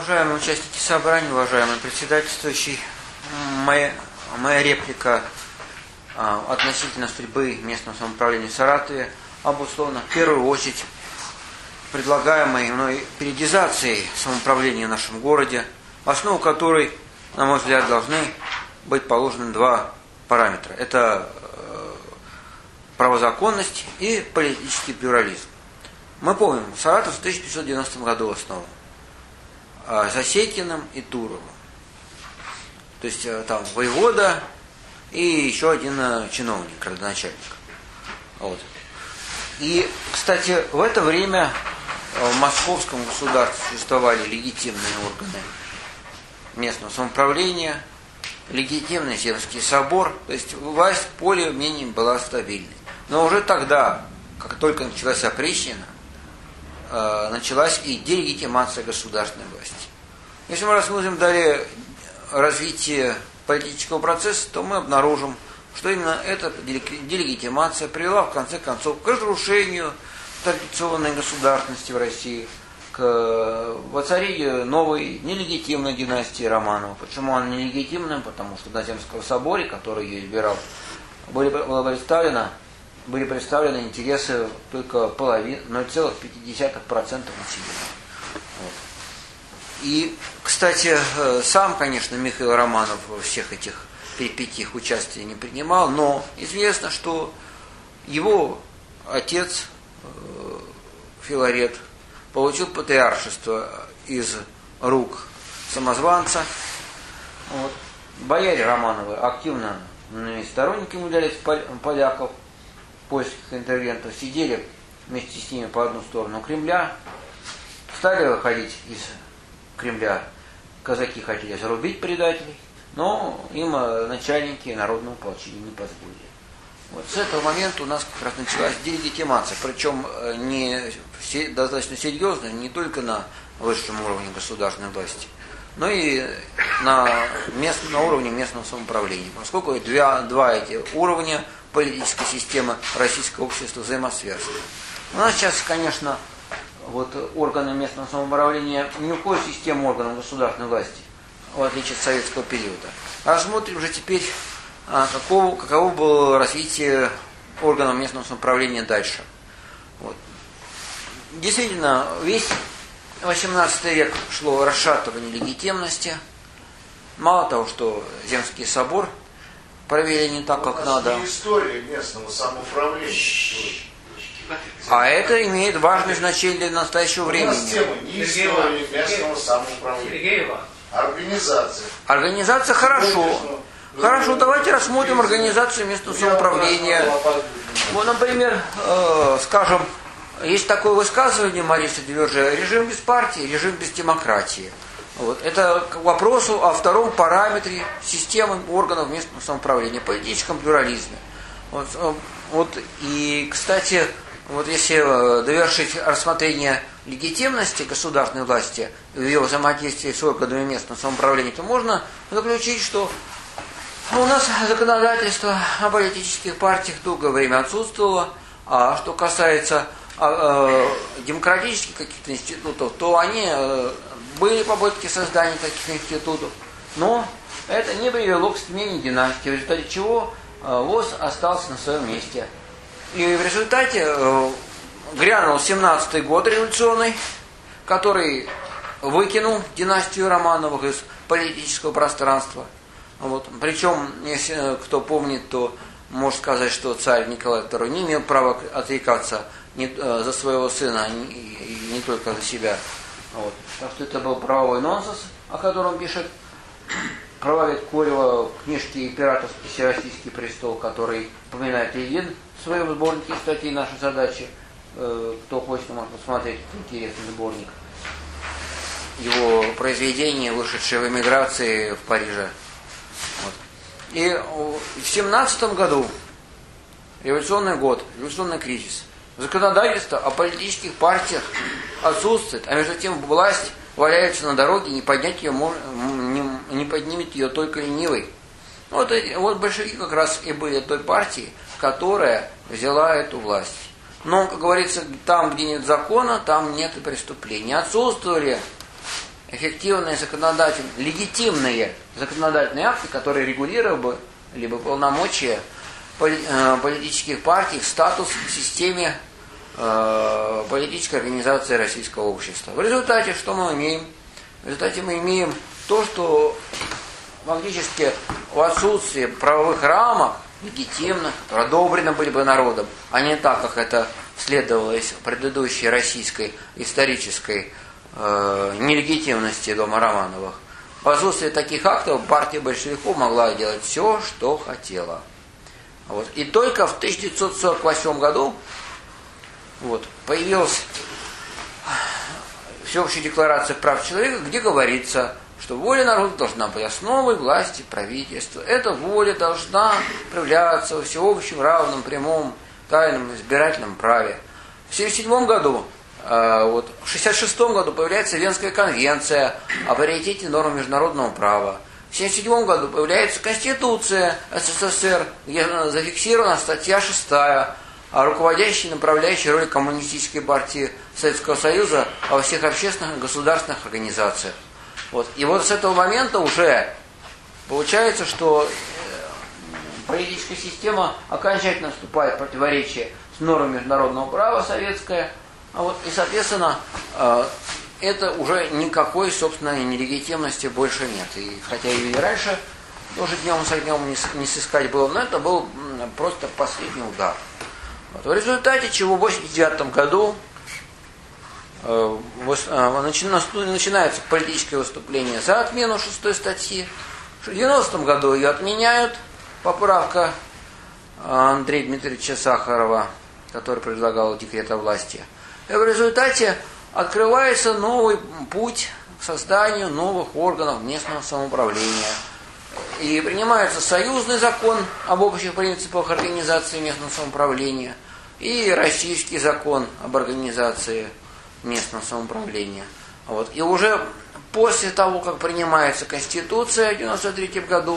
Уважаемые участники собрания, уважаемый председательствующий, моя реплика относительно судьбы местного самоуправления в Саратове обусловлена в первую очередь предлагаемой мной периодизацией самоуправления в нашем городе, в основу которой, на мой взгляд, должны быть положены два параметра. Это правозаконность и политический плюрализм. Мы помним, Саратов в 1590 году основан Засекиным и Туровым. То есть там воевода и еще один чиновник, градоначальник. Вот. И, кстати, в это время в московском государстве существовали легитимные органы местного самоуправления, легитимный Земский собор, то есть власть более-менее была стабильной. Но уже тогда, как только началась опричнина, началась и делегитимация государственной власти. Если мы рассмотрим далее развитие политического процесса, то мы обнаружим, что именно эта делегитимация привела в конце концов к разрушению традиционной государственности в России, к воцарению новой нелегитимной династии Романовых. Почему она нелегитимная? Потому что на Земском соборе, который ее избирал, были представлены интересы только половины, 0,5% населения. Вот. И, кстати, сам, конечно, Михаил Романов во всех этих перипетиях участия не принимал, но известно, что его отец Филарет получил патриаршество из рук самозванца. Вот. Бояре Романовы активно сторонниками являлись поляков, польских интервентов, сидели вместе с ними по одну сторону Кремля, стали выходить из Кремля, казаки хотели зарубить предателей, но им начальники народного ополчения не позволили. Вот с этого момента у нас как раз началась делегитимация, причем достаточно серьезная, не только на высшем уровне государственной власти, но и на уровне местного самоуправления, поскольку два эти уровня политической системы российского общества взаимосвязаны. У нас сейчас, конечно, органы местного самоуправления не входят в систему органов государственной власти, в отличие от советского периода. Рассмотрим же теперь, каково было развитие органов местного самоуправления дальше. Вот. Действительно, весь XVIII век шло расшатывание легитимности. Мало того, что Земский собор провели не так, как надо. Не история местного самоуправления. А это имеет важное значение для настоящего времени. У нас тема не история местного самоуправления. Организация. Организация хорошо. Хорошо, давайте рассмотрим организацию местного самоуправления. Вот, например, скажем, есть такое высказывание Мариса Девержа: режим без партии, режим без демократии. Вот. Это к вопросу о втором параметре системы органов местного самоуправления, политическом плюрализме. И, кстати, если довершить рассмотрение легитимности государственной власти и ее взаимодействия с органами местного самоуправления, то можно заключить, что у нас законодательство о политических партиях долгое время отсутствовало, а что касается демократических каких-то институтов, то они были попытки создания таких институтов, но это не привело к смене династии, в результате чего ВОС остался на своем месте. И в результате грянул 17-й год революционный, который выкинул династию Романовых из политического пространства. Вот. Причем, если кто помнит, то может сказать, что царь Николай II не имел права отрекаться за своего сына, и не только за себя. Вот. Так что это был правовой нонсенс, о котором пишет правовед Корева в книжке «Императорский всероссийский престол», который упоминает Ильин в своем сборнике статей «Наши задачи». Кто хочет, может посмотреть интересный сборник. Его произведение, вышедшее в эмиграции в Париже. Вот. И в 17 году, революционный год, революционный кризис, законодательство о политических партиях отсутствует, а между тем власть валяется на дороге, не поднимет ее только ленивый. Вот большевики как раз и были той партией, которая взяла эту власть. Но, как говорится, там, где нет закона, там нет и преступлений. Отсутствовали эффективные легитимные законодательные акты, которые регулировали бы либо полномочия политических партий, статус в системе политической организации российского общества. В результате что мы имеем? В результате мы имеем то, что фактически в отсутствии правовых рамок, легитимных, которые одобрены были бы народом, а не так, как это следовало из предыдущей российской исторической нелегитимности дома Романовых. В отсутствии таких актов партия большевиков могла делать все, что хотела. Вот. И только в 1948 году появилась Всеобщая декларация прав человека, где говорится, что воля народа должна быть основой власти правительства. Эта воля должна проявляться во всеобщем, равном, прямом, тайном избирательном праве. В 1977 году, в 1966 году появляется Венская конвенция о паритете норм международного права. В 1977 году появляется Конституция СССР, где зафиксирована статья 6 о руководящей и направляющей роли Коммунистической партии Советского Союза во всех общественных и государственных организациях. И с этого момента уже получается, что политическая система окончательно вступает в противоречие с нормами международного права советское, и, соответственно, это уже никакой, собственной нелегитимности больше нет. И хотя и раньше тоже днем с огнем не сыскать было, но это был просто последний удар. В результате чего в 1989 году начинается политическое выступление за отмену 6 статьи. В 1990 году ее отменяют, поправка Андрея Дмитриевича Сахарова, который предлагал декрет о власти. И в результате открывается новый путь к созданию новых органов местного самоуправления. И принимается союзный закон об общих принципах организации местного самоуправления и российский закон об организации местного самоуправления. И уже после того, как принимается Конституция в 1993 году,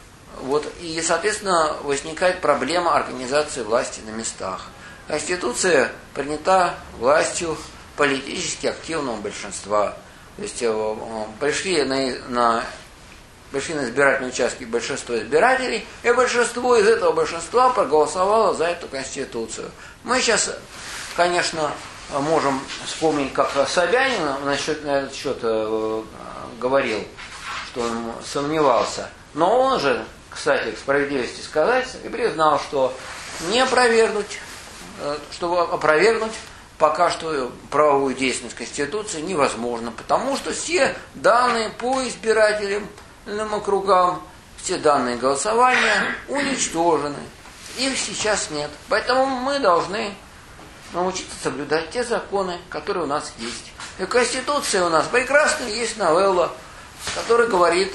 и, соответственно, возникает проблема организации власти на местах. Конституция принята властью политически активного большинства. То есть пришли на избирательные участки большинство избирателей, и большинство из этого большинства проголосовало за эту Конституцию. Мы сейчас, конечно, можем вспомнить, как Собянин на этот счет говорил, что он сомневался. Но он же, кстати, к справедливости сказать, и признал, что не опровергнуть, чтобы опровергнуть пока что правовую действенность Конституции невозможно, потому что все данные по избирательным округам, все данные голосования уничтожены. Их сейчас нет. Поэтому мы должны научиться соблюдать те законы, которые у нас есть. И Конституция у нас прекрасная, есть новелла, которая говорит,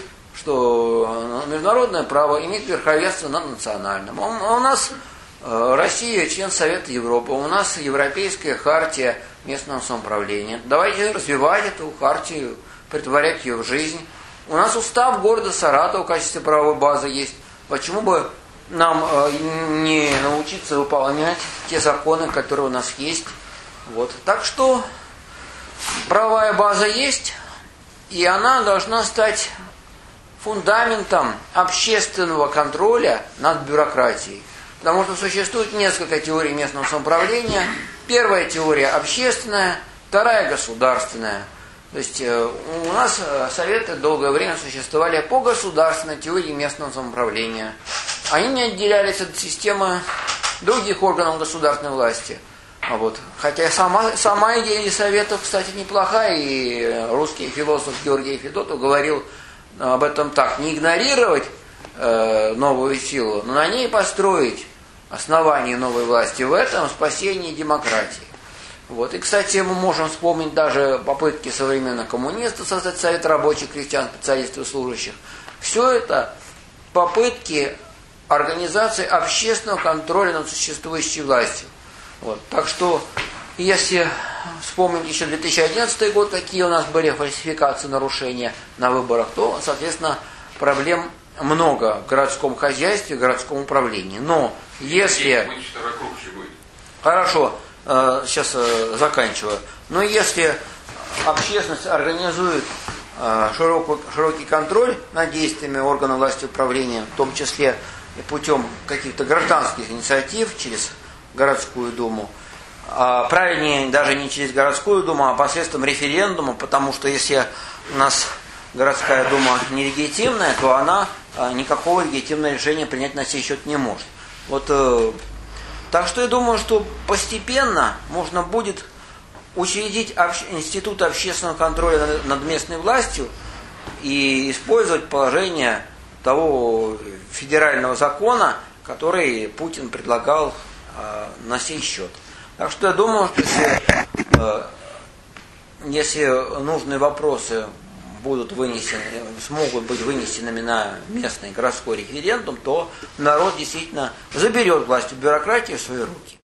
что международное право имеет верховенство над национальным. У нас Россия член Совета Европы, у нас Европейская хартия местного самоуправления. Давайте развивать эту хартию, претворять ее в жизнь. У нас устав города Саратова в качестве правовой базы есть. Почему бы нам не научиться выполнять те законы, которые у нас есть? Так что правовая база есть, и она должна стать фундаментом общественного контроля над бюрократией. Потому что существует несколько теорий местного самоуправления. Первая теория общественная, вторая государственная. То есть у нас советы долгое время существовали по государственной теории местного самоуправления. Они не отделялись от системы других органов государственной власти. Хотя сама идея советов, кстати, неплохая, и русский философ Георгий Федотов говорил об этом так: не игнорировать новую силу, но на ней построить основание новой власти. В этом спасение демократии. И, кстати, мы можем вспомнить даже попытки современных коммунистов создать Совет рабочих, крестьян, специалистов и служащих. Все это попытки организации общественного контроля над существующей властью. Так что, если вспомнить еще 2011 год, какие у нас были фальсификации, нарушения на выборах, то, соответственно, проблем много в городском хозяйстве, в городском управлении. Но если... Хорошо, сейчас заканчиваю. Но если общественность организует широкий контроль над действиями органов власти управления, в том числе и путем каких-то гражданских инициатив через городскую думу. Правильнее даже не через городскую думу, а посредством референдума, потому что если у нас городская дума нелегитимная, то она никакого легитимного решения принять на сей счет не может. Так что я думаю, что постепенно можно будет учредить институт общественного контроля над местной властью и использовать положение того федерального закона, который Путин предлагал на сей счет. Так что я думаю, что если нужные вопросы смогут быть вынесенными на местный городской референдум, то народ действительно заберет власть и бюрократию в свои руки.